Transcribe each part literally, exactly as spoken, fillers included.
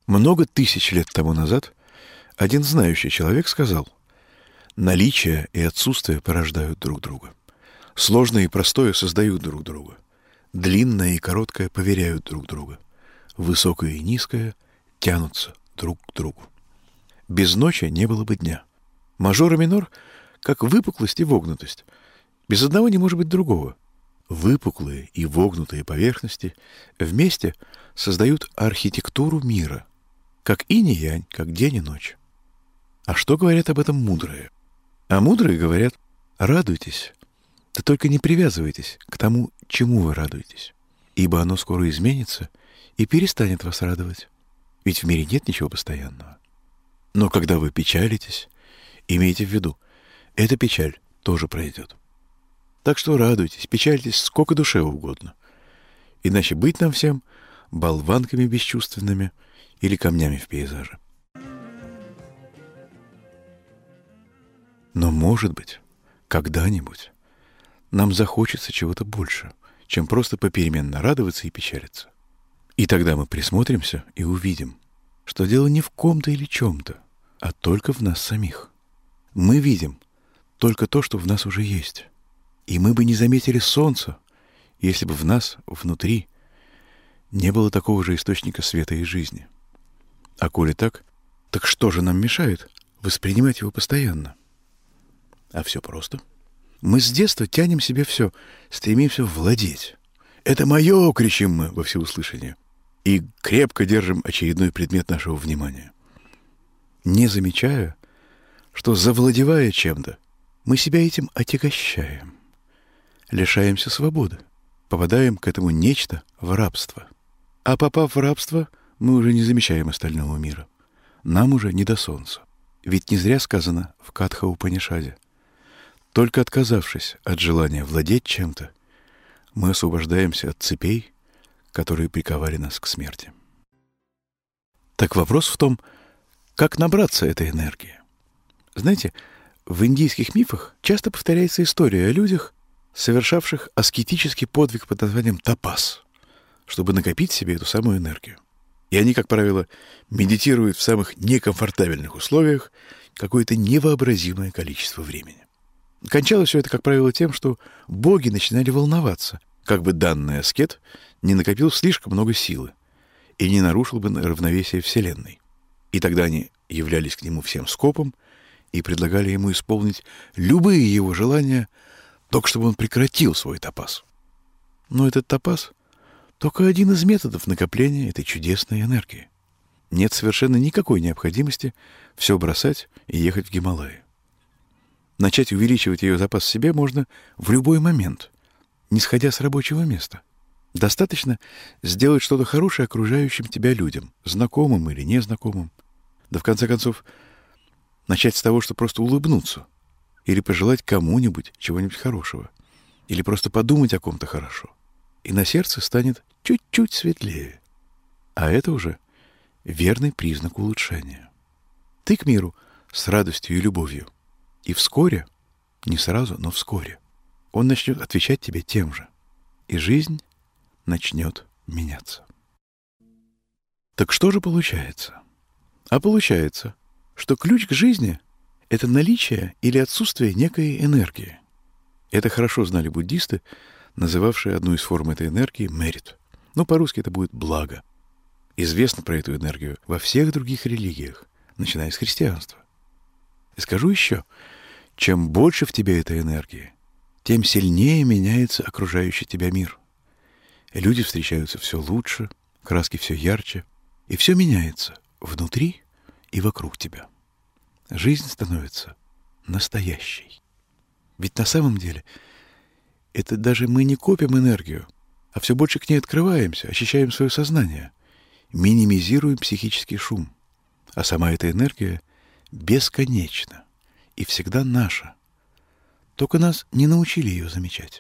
Много тысяч лет тому назад один знающий человек сказал: наличие и отсутствие порождают друг друга. Сложное и простое создают друг друга. Длинное и короткое поверяют друг друга. Высокое и низкое тянутся друг к другу. Без ночи не было бы дня. Мажор и минор — как выпуклость и вогнутость. Без одного не может быть другого. Выпуклые и вогнутые поверхности вместе создают архитектуру мира, как инь и янь, как день и ночь. А что говорят об этом мудрые? А мудрые говорят: радуйтесь, да только не привязывайтесь к тому, чему вы радуетесь, ибо оно скоро изменится и перестанет вас радовать, ведь в мире нет ничего постоянного. Но когда вы печалитесь, имейте в виду, эта печаль тоже пройдет. Так что радуйтесь, печальтесь сколько душе угодно, иначе быть нам всем болванками бесчувственными или камнями в пейзаже. Но, может быть, когда-нибудь нам захочется чего-то больше, чем просто попеременно радоваться и печалиться. И тогда мы присмотримся и увидим, что дело не в ком-то или чем-то, а только в нас самих. Мы видим только то, что в нас уже есть. И мы бы не заметили солнца, если бы в нас, внутри, не было такого же источника света и жизни. А коли так, так что же нам мешает воспринимать его постоянно? А все просто. Мы с детства тянем себе все, стремимся владеть. «Это мое!» — кричим мы во всеуслышание. И крепко держим очередной предмет нашего внимания, не замечая, что, завладевая чем-то, мы себя этим отягощаем, лишаемся свободы, попадаем к этому нечто в рабство. А попав в рабство, мы уже не замечаем остального мира. Нам уже не до солнца. Ведь не зря сказано в Катха-Упанишаде: только отказавшись от желания владеть чем-то, мы освобождаемся от цепей, которые приковали нас к смерти. Так вопрос в том, как набраться этой энергии. Знаете, в индийских мифах часто повторяется история о людях, совершавших аскетический подвиг под названием тапас, чтобы накопить себе эту самую энергию. И они, как правило, медитируют в самых некомфортабельных условиях какое-то невообразимое количество времени. Кончалось все это, как правило, тем, что боги начинали волноваться, как бы данный аскет не накопил слишком много силы и не нарушил бы равновесие Вселенной. И тогда они являлись к нему всем скопом и предлагали ему исполнить любые его желания, только чтобы он прекратил свой тапас. Но этот тапас — только один из методов накопления этой чудесной энергии. Нет совершенно никакой необходимости все бросать и ехать в Гималаи. Начать увеличивать ее запас себе можно в любой момент, не сходя с рабочего места. Достаточно сделать что-то хорошее окружающим тебя людям, знакомым или незнакомым. Да в конце концов, начать с того, что просто улыбнуться или пожелать кому-нибудь чего-нибудь хорошего, или просто подумать о ком-то хорошо. И на сердце станет чуть-чуть светлее. А это уже верный признак улучшения. Ты к миру с радостью и любовью. И вскоре, не сразу, но вскоре, он начнет отвечать тебе тем же. И жизнь начнет меняться. Так что же получается? А получается, что ключ к жизни — это наличие или отсутствие некой энергии. Это хорошо знали буддисты, называвшие одну из форм этой энергии мерит. Но по-русски это будет благо. Известно про эту энергию во всех других религиях, начиная с христианства. И скажу еще, чем больше в тебе этой энергии, тем сильнее меняется окружающий тебя мир. Люди встречаются все лучше, краски все ярче, и все меняется внутри и вокруг тебя. Жизнь становится настоящей. Ведь на самом деле это даже мы не копим энергию, а все больше к ней открываемся, очищаем свое сознание, минимизируем психический шум. А сама эта энергия бесконечна и всегда наша. Только нас не научили ее замечать.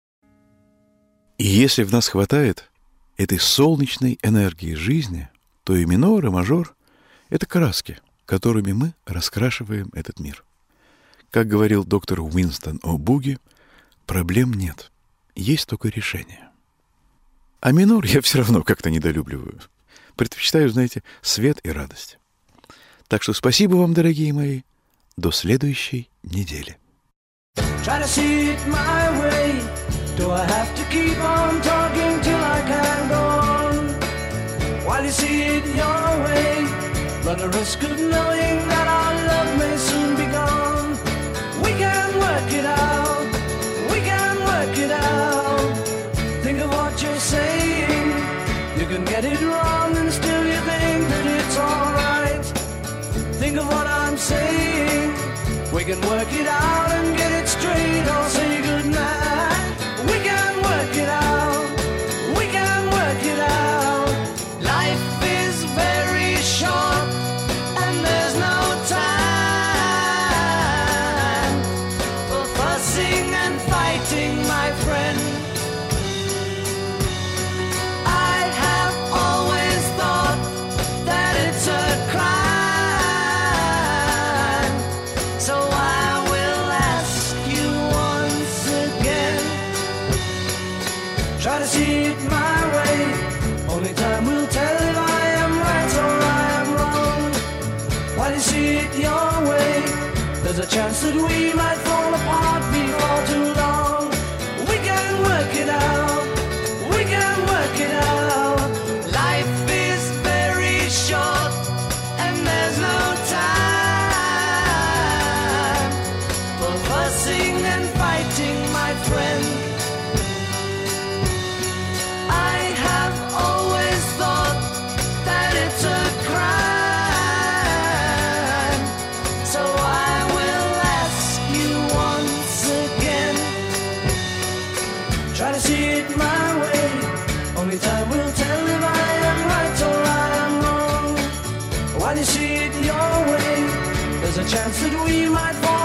И если в нас хватает этой солнечной энергии жизни, то и минор, и мажор — это краски, которыми мы раскрашиваем этот мир. Как говорил доктор Уинстон О. Буги, проблем нет, есть только решение. А минор я все равно как-то недолюбливаю. Предпочитаю, знаете, свет и радость. Так что спасибо вам, дорогие мои. До следующей недели. Try to see it my way. Do I have to keep on talking till I can go on? While you see it your way, run the risk of knowing that our love may soon be gone. We can work it out. We can work it out. Think of what you're saying. You can get it wrong and still you think that it's alright. Think of what I'm saying. We can work it out and get it straight or say goodnight. We can work it out. We can work it out. Life is very short and there's no time for fussing and fighting, my friend. I have always thought that it's a crime. Try to see it my way. Only time will tell if I am right or I am wrong. While you see it your way, there's a chance that we might fall apart before too long. We can work it out. We can work it out. Life is very short and there's no time for fussing and fighting, my friend. Try to see it my way. Only time will tell if I am right or I am wrong. While you see it your way, there's a chance that we might fall